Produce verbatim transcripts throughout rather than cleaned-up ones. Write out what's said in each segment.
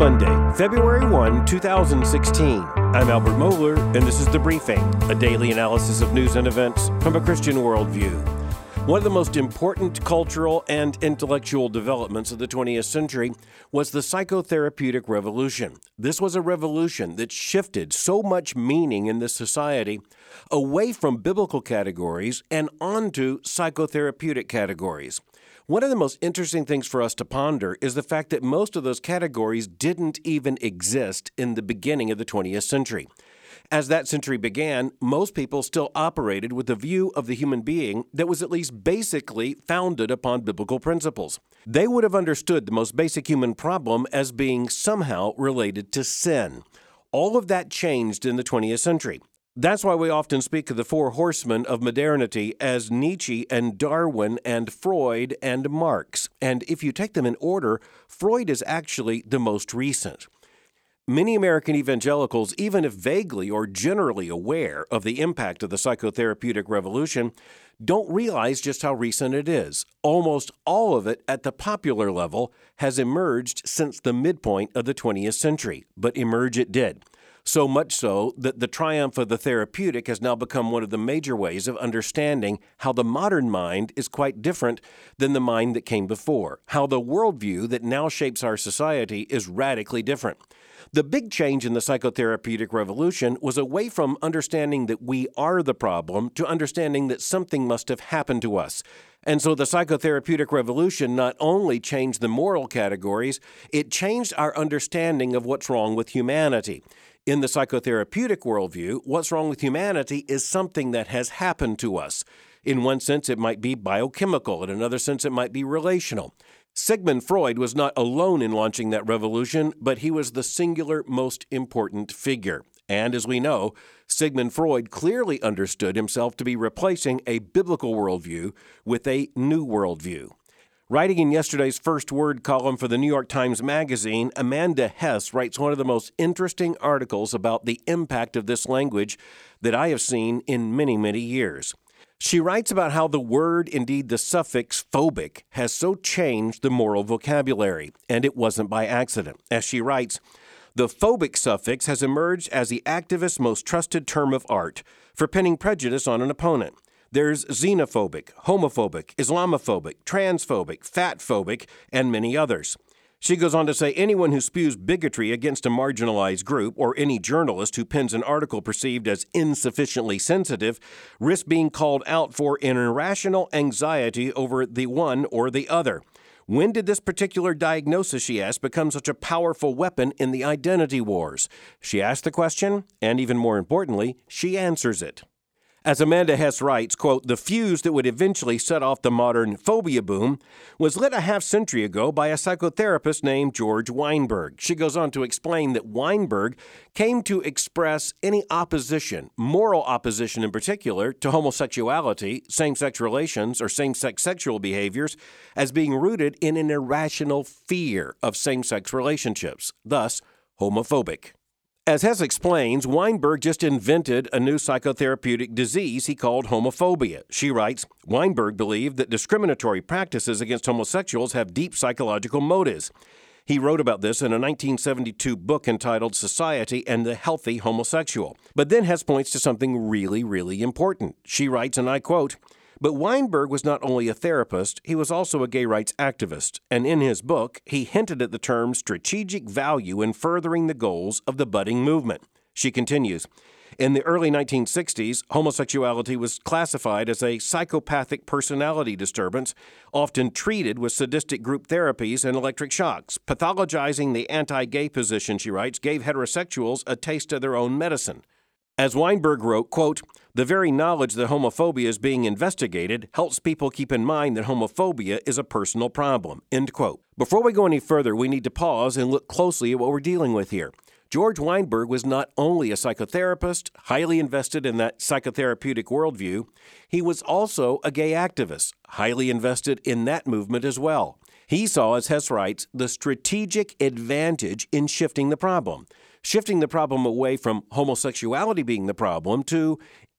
Monday, February first, two thousand sixteen. I'm Albert Mohler, and this is The Briefing, a daily analysis of news and events from a Christian worldview. One of the most important cultural and intellectual developments of the twentieth century was the psychotherapeutic revolution. This was a revolution that shifted so much meaning in this society away from biblical categories and onto psychotherapeutic categories. One of the most interesting things for us to ponder is the fact that most of those categories didn't even exist in the beginning of the twentieth century. As that century began, most people still operated with a view of the human being that was at least basically founded upon biblical principles. They would have understood the most basic human problem as being somehow related to sin. All of that changed in the twentieth century. That's why we often speak of the four horsemen of modernity as Nietzsche and Darwin and Freud and Marx. And if you take them in order, Freud is actually the most recent. Many American evangelicals, even if vaguely or generally aware of the impact of the psychotherapeutic revolution, don't realize just how recent it is. Almost all of it at the popular level has emerged since the midpoint of the twentieth century, but emerge it did. So much so that the triumph of the therapeutic has now become one of the major ways of understanding how the modern mind is quite different than the mind that came before, how the worldview that now shapes our society is radically different. The big change in the psychotherapeutic revolution was away from understanding that we are the problem to understanding that something must have happened to us. And so the psychotherapeutic revolution not only changed the moral categories, it changed our understanding of what's wrong with humanity. In the psychotherapeutic worldview, what's wrong with humanity is something that has happened to us. In one sense, it might be biochemical. In another sense, it might be relational. Sigmund Freud was not alone in launching that revolution, but he was the singular most important figure. And as we know, Sigmund Freud clearly understood himself to be replacing a biblical worldview with a new worldview. Writing in yesterday's First Word column for the New York Times Magazine, Amanda Hess writes one of the most interesting articles about the impact of this language that I have seen in many, many years. She writes about how the word, indeed the suffix phobic, has so changed the moral vocabulary, and it wasn't by accident. As she writes, the phobic suffix has emerged as the activist's most trusted term of art for pinning prejudice on an opponent. There's xenophobic, homophobic, Islamophobic, transphobic, fatphobic, and many others. She goes on to say anyone who spews bigotry against a marginalized group or any journalist who pens an article perceived as insufficiently sensitive risks being called out for an irrational anxiety over the one or the other. When did this particular diagnosis, she asked, become such a powerful weapon in the identity wars? She asked the question, and even more importantly, she answers it. As Amanda Hess writes, quote, the fuse that would eventually set off the modern phobia boom was lit a half-century ago by a psychotherapist named George Weinberg. She goes on to explain that Weinberg came to express any opposition, moral opposition in particular, to homosexuality, same-sex relations, or same-sex sexual behaviors as being rooted in an irrational fear of same-sex relationships, thus homophobic. As Hess explains, Weinberg just invented a new psychotherapeutic disease he called homophobia. She writes, Weinberg believed that discriminatory practices against homosexuals have deep psychological motives. He wrote about this in a nineteen seventy-two book entitled Society and the Healthy Homosexual. But then Hess points to something really, really important. She writes, and I quote, but Weinberg was not only a therapist, he was also a gay rights activist, and in his book, he hinted at the term strategic value in furthering the goals of the budding movement. She continues, in the early nineteen sixties, homosexuality was classified as a psychopathic personality disturbance, often treated with sadistic group therapies and electric shocks. Pathologizing the anti-gay position, she writes, gave heterosexuals a taste of their own medicine. As Weinberg wrote, quote, the very knowledge that homophobia is being investigated helps people keep in mind that homophobia is a personal problem, end quote. Before we go any further, we need to pause and look closely at what we're dealing with here. George Weinberg was not only a psychotherapist, highly invested in that psychotherapeutic worldview, he was also a gay activist, highly invested in that movement as well. He saw, as Hess writes, the strategic advantage in shifting the problem, shifting the problem away from homosexuality being the problem to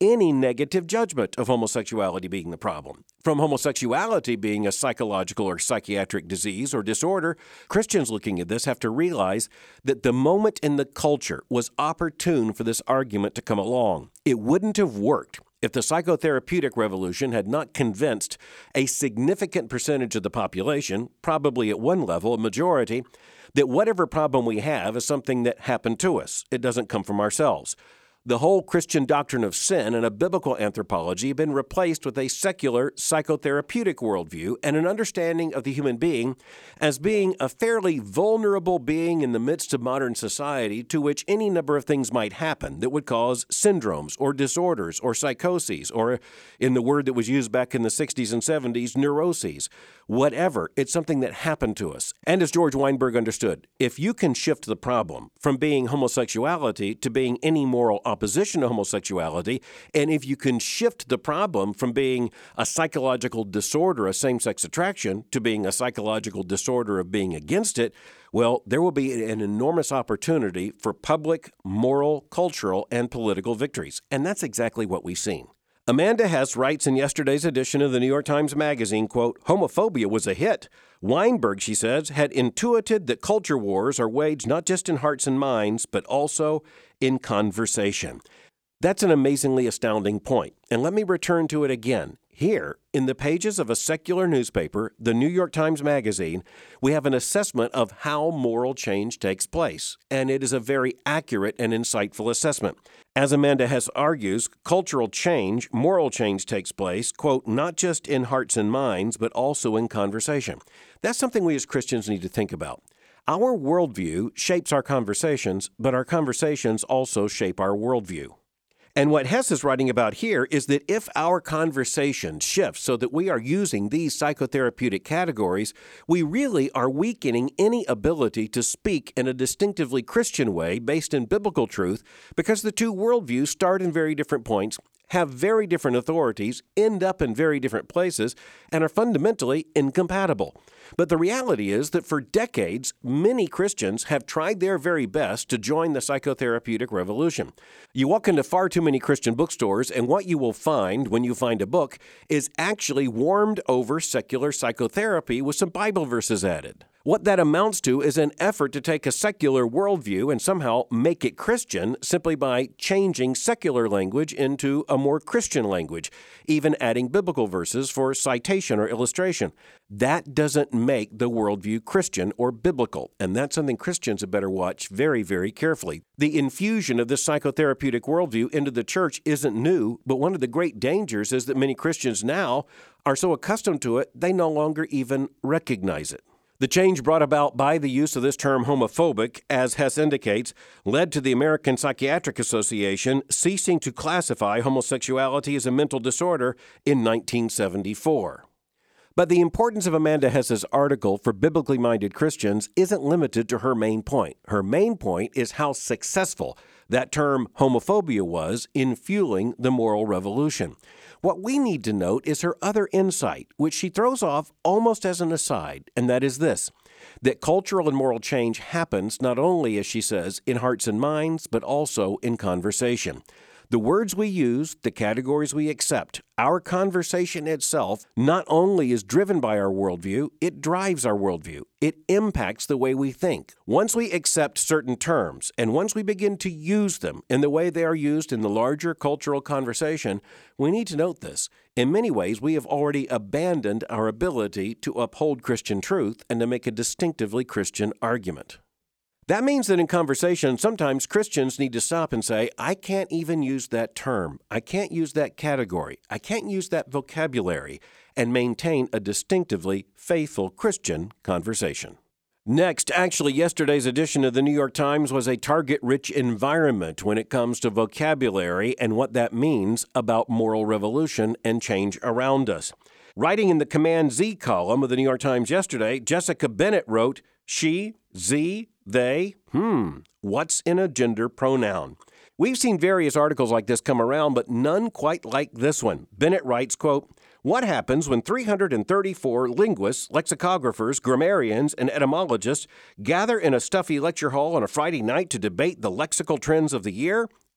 any negative judgment of homosexuality being the problem. From homosexuality being a psychological or psychiatric disease or disorder, Christians looking at this have to realize that the moment in the culture was opportune for this argument to come along. It wouldn't have worked if the psychotherapeutic revolution had not convinced a significant percentage of the population, probably at one level a majority, that whatever problem we have is something that happened to us. It doesn't come from ourselves. The whole Christian doctrine of sin and a biblical anthropology have been replaced with a secular psychotherapeutic worldview and an understanding of the human being as being a fairly vulnerable being in the midst of modern society to which any number of things might happen that would cause syndromes or disorders or psychoses or, in the word that was used back in the sixties and seventies, neuroses. Whatever, it's something that happened to us. And as George Weinberg understood, if you can shift the problem from being homosexuality to being any moral opposition to homosexuality, and if you can shift the problem from being a psychological disorder of same-sex attraction to being a psychological disorder of being against it, well, there will be an enormous opportunity for public, moral, cultural, and political victories. And that's exactly what we've seen. Amanda Hess writes in yesterday's edition of the New York Times Magazine, quote, "Homophobia was a hit. Weinberg," she says, "had intuited that culture wars are waged not just in hearts and minds, but also in conversation." That's an amazingly astounding point. And let me return to it again. Here, in the pages of a secular newspaper, the New York Times Magazine, we have an assessment of how moral change takes place. And it is a very accurate and insightful assessment. As Amanda Hess argues, cultural change, moral change takes place, quote, "not just in hearts and minds, but also in conversation." That's something we as Christians need to think about. Our worldview shapes our conversations, but our conversations also shape our worldview. And what Hess is writing about here is that if our conversation shifts so that we are using these psychotherapeutic categories, we really are weakening any ability to speak in a distinctively Christian way based in biblical truth, because the two worldviews start in very different points, have very different authorities, end up in very different places, and are fundamentally incompatible. But the reality is that for decades, many Christians have tried their very best to join the psychotherapeutic revolution. You walk into far too many Christian bookstores, and what you will find when you find a book is actually warmed over secular psychotherapy with some Bible verses added. What that amounts to is an effort to take a secular worldview and somehow make it Christian simply by changing secular language into a more Christian language, even adding biblical verses for citation or illustration. That doesn't make the worldview Christian or biblical, and that's something Christians had better watch very, very carefully. The infusion of this psychotherapeutic worldview into the church isn't new, but one of the great dangers is that many Christians now are so accustomed to it, they no longer even recognize it. The change brought about by the use of this term homophobic, as Hess indicates, led to the American Psychiatric Association ceasing to classify homosexuality as a mental disorder in nineteen seventy-four. But the importance of Amanda Hess's article for biblically minded Christians isn't limited to her main point. Her main point is how successful that term homophobia was in fueling the moral revolution. What we need to note is her other insight, which she throws off almost as an aside, and that is this, that cultural and moral change happens not only, as she says, in hearts and minds, but also in conversation. The words we use, the categories we accept, our conversation itself not only is driven by our worldview, it drives our worldview. It impacts the way we think. Once we accept certain terms, and once we begin to use them in the way they are used in the larger cultural conversation, we need to note this. In many ways, we have already abandoned our ability to uphold Christian truth and to make a distinctively Christian argument. That means that in conversation, sometimes Christians need to stop and say, I can't even use that term. I can't use that category. I can't use that vocabulary, and maintain a distinctively faithful Christian conversation. Next, actually, yesterday's edition of the New York Times was a target-rich environment when it comes to vocabulary and what that means about moral revolution and change around us. Writing in the Command Z column of the New York Times yesterday, Jessica Bennett wrote, she, Z, they, hmm, what's in a gender pronoun? We've seen various articles like this come around, but none quite like this one. Bennett writes, quote, what happens when three hundred thirty-four linguists, lexicographers, grammarians, and etymologists gather in a stuffy lecture hall on a Friday night to debate the lexical trends of the year?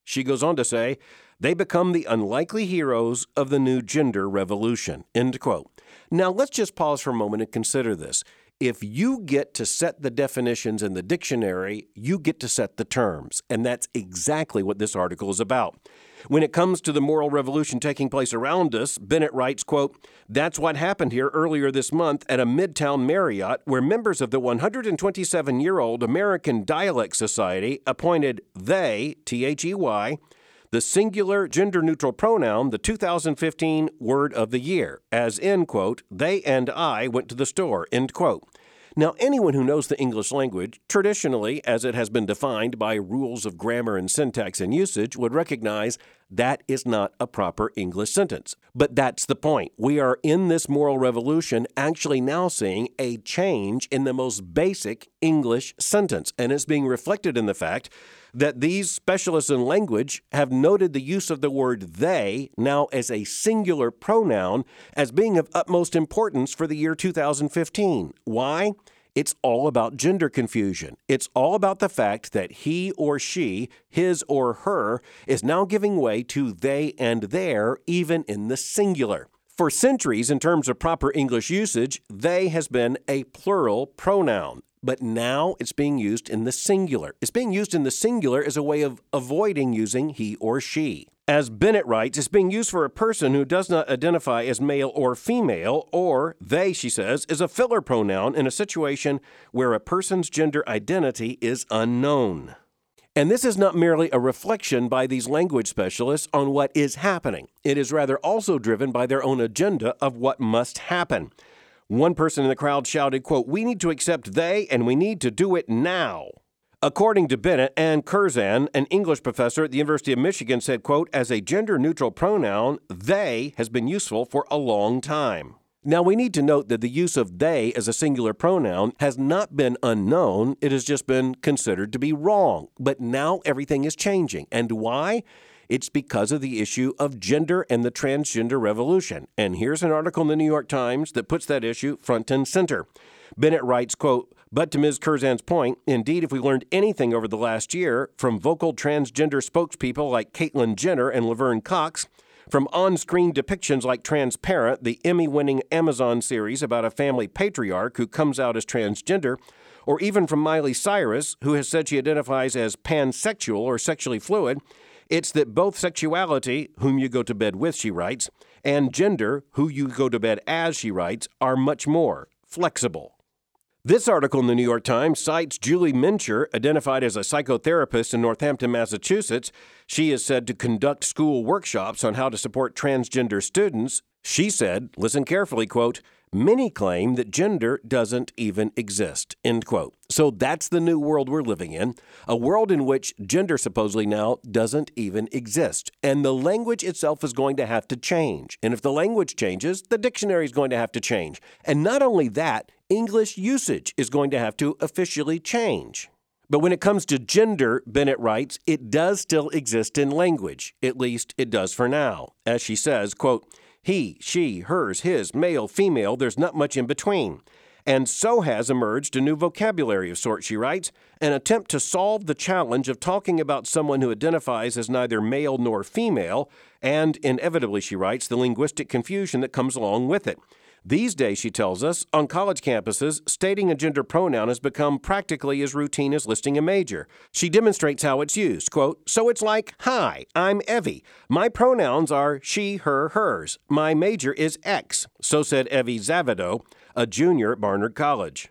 She goes on to say, they become the unlikely heroes of the new gender revolution, end quote. Now, let's just pause for a moment and consider this. If you get to set the definitions in the dictionary, you get to set the terms, and that's exactly what this article is about. When it comes to the moral revolution taking place around us, Bennett writes, quote, that's what happened here earlier this month at a Midtown Marriott, where members of the one hundred twenty-seven-year-old American Dialect Society appointed they, T H E Y, the singular gender-neutral pronoun, the two thousand fifteen word of the year, as in, quote, they and I went to the store, end quote. Now, anyone who knows the English language, traditionally, as it has been defined by rules of grammar and syntax and usage, would recognize that is not a proper English sentence. But that's the point. We are in this moral revolution actually now seeing a change in the most basic English sentence, and it's being reflected in the fact that these specialists in language have noted the use of the word they now as a singular pronoun as being of utmost importance for the year two thousand fifteen. Why? It's all about gender confusion. It's all about the fact that he or she, his or her, is now giving way to they and their, even in the singular. For centuries, in terms of proper English usage, they has been a plural pronoun. But now it's being used in the singular. It's being used in the singular as a way of avoiding using he or she. As Bennett writes, it's being used for a person who does not identify as male or female, or they, she says, is a filler pronoun in a situation where a person's gender identity is unknown. And this is not merely a reflection by these language specialists on what is happening. It is rather also driven by their own agenda of what must happen. One person in the crowd shouted, quote, we need to accept they and we need to do it now. According to Bennett, Ann Curzan, an English professor at the University of Michigan, said, quote, as a gender-neutral pronoun, they has been useful for a long time. Now, we need to note that the use of they as a singular pronoun has not been unknown. It has just been considered to be wrong. But now everything is changing. And why? It's because of the issue of gender and the transgender revolution. And here's an article in the New York Times that puts that issue front and center. Bennett writes, quote, but to Miz Curzan's point, indeed, if we learned anything over the last year from vocal transgender spokespeople like Caitlyn Jenner and Laverne Cox, from on-screen depictions like Transparent, the Emmy-winning Amazon series about a family patriarch who comes out as transgender, or even from Miley Cyrus, who has said she identifies as pansexual or sexually fluid, it's that both sexuality, whom you go to bed with, she writes, and gender, who you go to bed as, she writes, are much more flexible. This article in the New York Times cites Julie Mincher, identified as a psychotherapist in Northampton, Massachusetts. She is said to conduct school workshops on how to support transgender students. She said, listen carefully, quote, many claim that gender doesn't even exist, end quote. So that's the new world we're living in, a world in which gender supposedly now doesn't even exist. And the language itself is going to have to change. And if the language changes, the dictionary is going to have to change. And not only that, English usage is going to have to officially change. But when it comes to gender, Bennett writes, it does still exist in language. At least it does for now. As she says, quote, he, she, hers, his, male, female, there's not much in between. And so has emerged a new vocabulary of sorts, she writes, an attempt to solve the challenge of talking about someone who identifies as neither male nor female, and inevitably, she writes, the linguistic confusion that comes along with it. These days, she tells us, on college campuses, stating a gender pronoun has become practically as routine as listing a major. She demonstrates how it's used, quote, so it's like, hi, I'm Evie. My pronouns are she, her, hers. My major is X. So said Evie Zavido, a junior at Barnard College.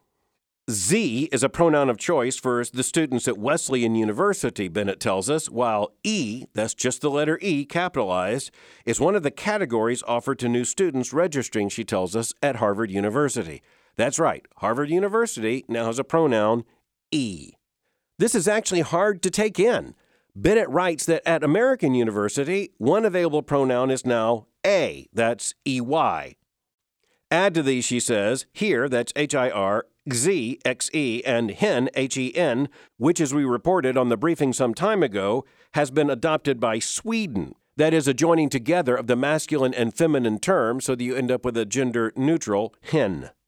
Z is a pronoun of choice for the students at Wesleyan University, Bennett tells us, while E, that's just the letter E capitalized, is one of the categories offered to new students registering, she tells us, at Harvard University. That's right, Harvard University now has a pronoun E. This is actually hard to take in. Bennett writes that at American University, one available pronoun is now A, that's E Y. Add to these, she says, here, that's H I R, Z, X E, and hen, H E N, which, as we reported on the briefing some time ago, has been adopted by Sweden. That is a joining together of the masculine and feminine terms so that you end up with a gender-neutral hen.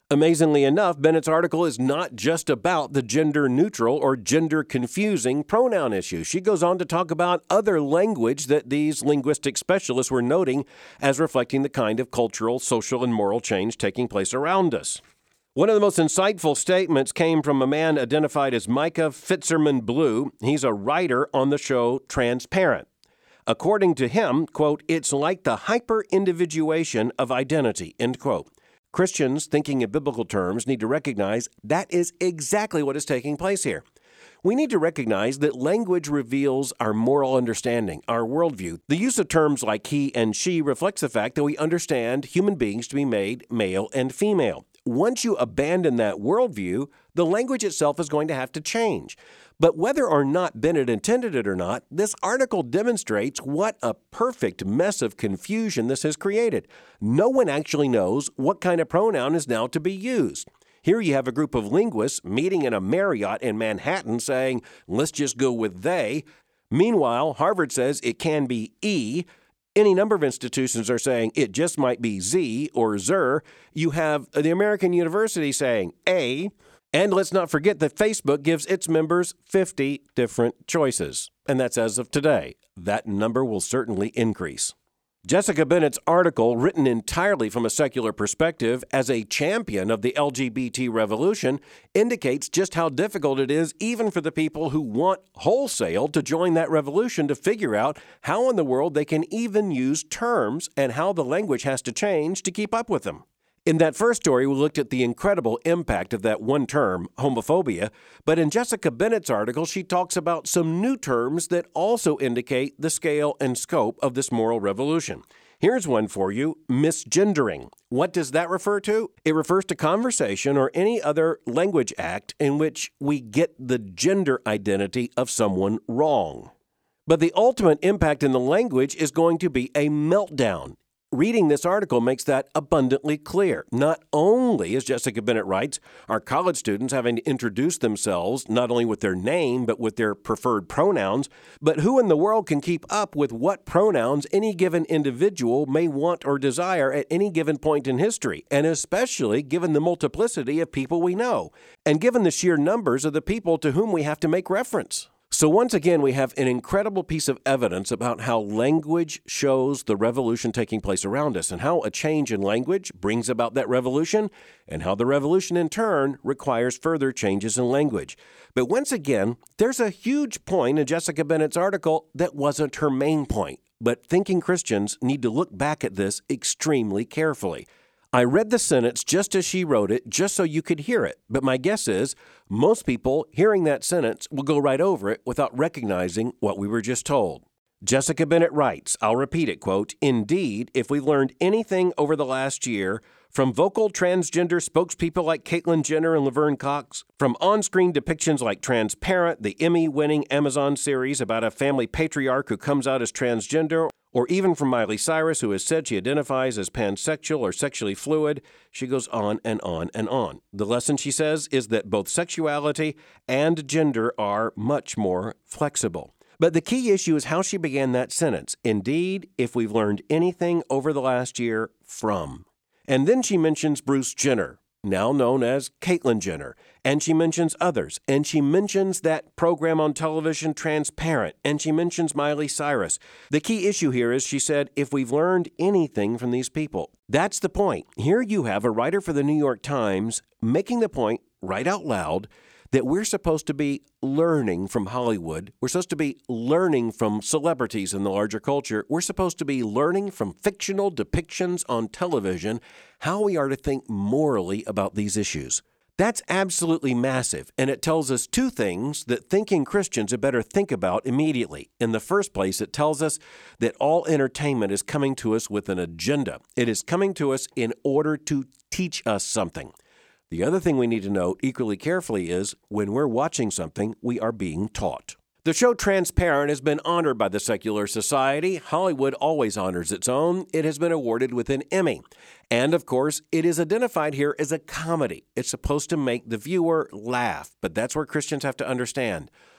Amazingly enough, Bennett's article is not just about the gender-neutral or gender-confusing pronoun issue. She goes on to talk about other language that these linguistic specialists were noting as reflecting the kind of cultural, social, and moral change taking place around us. One of the most insightful statements came from a man identified as Micah Fitzerman Blue. He's a writer on the show Transparent. According to him, quote, "It's like the hyper-individuation of identity," end quote. Christians thinking in biblical terms need to recognize that is exactly what is taking place here. We need to recognize that language reveals our moral understanding, our worldview. The use of terms like he and she reflects the fact that we understand human beings to be made male and female. Once you abandon that worldview, the language itself is going to have to change. But whether or not Bennett intended it or not, this article demonstrates what a perfect mess of confusion this has created. No one actually knows what kind of pronoun is now to be used. Here you have a group of linguists meeting in a Marriott in Manhattan saying, let's just go with they. Meanwhile, Harvard says it can be e. Any number of institutions are saying it just might be z or zer. You have the American University saying a. And let's not forget that Facebook gives its members fifty different choices. And that's as of today. That number will certainly increase. Jessica Bennett's article, written entirely from a secular perspective as a champion of the L G B T revolution, indicates just how difficult it is even for the people who want wholesale to join that revolution to figure out how in the world they can even use terms and how the language has to change to keep up with them. In that first story, we looked at the incredible impact of that one term, homophobia, but in Jessica Bennett's article, she talks about some new terms that also indicate the scale and scope of this moral revolution. Here's one for you, misgendering. What does that refer to? It refers to conversation or any other language act in which we get the gender identity of someone wrong. But the ultimate impact in the language is going to be a meltdown. Reading this article makes that abundantly clear. Not only, as Jessica Bennett writes, are college students having to introduce themselves not only with their name but with their preferred pronouns, but who in the world can keep up with what pronouns any given individual may want or desire at any given point in history, and especially given the multiplicity of people we know, and given the sheer numbers of the people to whom we have to make reference. So once again, we have an incredible piece of evidence about how language shows the revolution taking place around us and how a change in language brings about that revolution and how the revolution in turn requires further changes in language. But once again, there's a huge point in Jessica Bennett's article that wasn't her main point. But thinking Christians need to look back at this extremely carefully. I read the sentence just as she wrote it, just so you could hear it. But my guess is most people hearing that sentence will go right over it without recognizing what we were just told. Jessica Bennett writes, I'll repeat it, quote, "Indeed, if we've learned anything over the last year, from vocal transgender spokespeople like Caitlyn Jenner and Laverne Cox, from on-screen depictions like Transparent, the Emmy-winning Amazon series about a family patriarch who comes out as transgender, or even from Miley Cyrus, who has said she identifies as pansexual or sexually fluid," she goes on and on and on. The lesson, she says, is that both sexuality and gender are much more flexible. But the key issue is how she began that sentence. Indeed, if we've learned anything over the last year, from. And then she mentions Bruce Jenner, now known as Caitlyn Jenner, and she mentions others, and she mentions that program on television, Transparent, and she mentions Miley Cyrus. The key issue here is, she said, if we've learned anything from these people. That's the point. Here you have a writer for the New York Times making the point right out loud that we're supposed to be learning from Hollywood. We're supposed to be learning from celebrities in the larger culture. We're supposed to be learning from fictional depictions on television how we are to think morally about these issues. That's absolutely massive, and it tells us two things that thinking Christians had better think about immediately. In the first place, it tells us that all entertainment is coming to us with an agenda. It is coming to us in order to teach us something. The other thing we need to note equally carefully is when we're watching something, we are being taught. The show Transparent has been honored by the secular society. Hollywood always honors its own. It has been awarded with an Emmy. And, of course, it is identified here as a comedy. It's supposed to make the viewer laugh, but that's where Christians have to understand.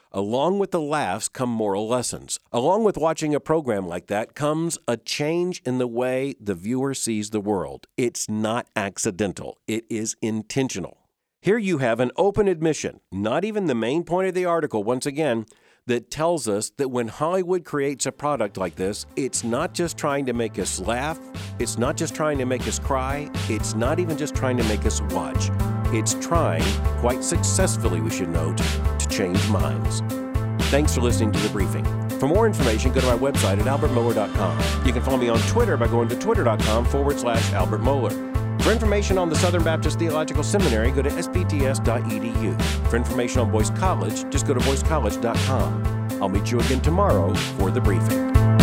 Along with the laughs come moral lessons. Along with watching a program like that comes a change in the way the viewer sees the world. It's not accidental. It is intentional. Here you have an open admission, not even the main point of the article, once again, that tells us that when Hollywood creates a product like this, it's not just trying to make us laugh, it's not just trying to make us cry, it's not even just trying to make us watch. It's trying, quite successfully we should note, to change minds. Thanks for listening to The Briefing. For more information, go to our website at albert mohler dot com. You can follow me on Twitter by going to twitter.com forward slash Albert Mohler. For information on the Southern Baptist Theological Seminary, go to s b t s dot e d u. For information on Boyce College, just go to boyce college dot com. I'll meet you again tomorrow for The Briefing.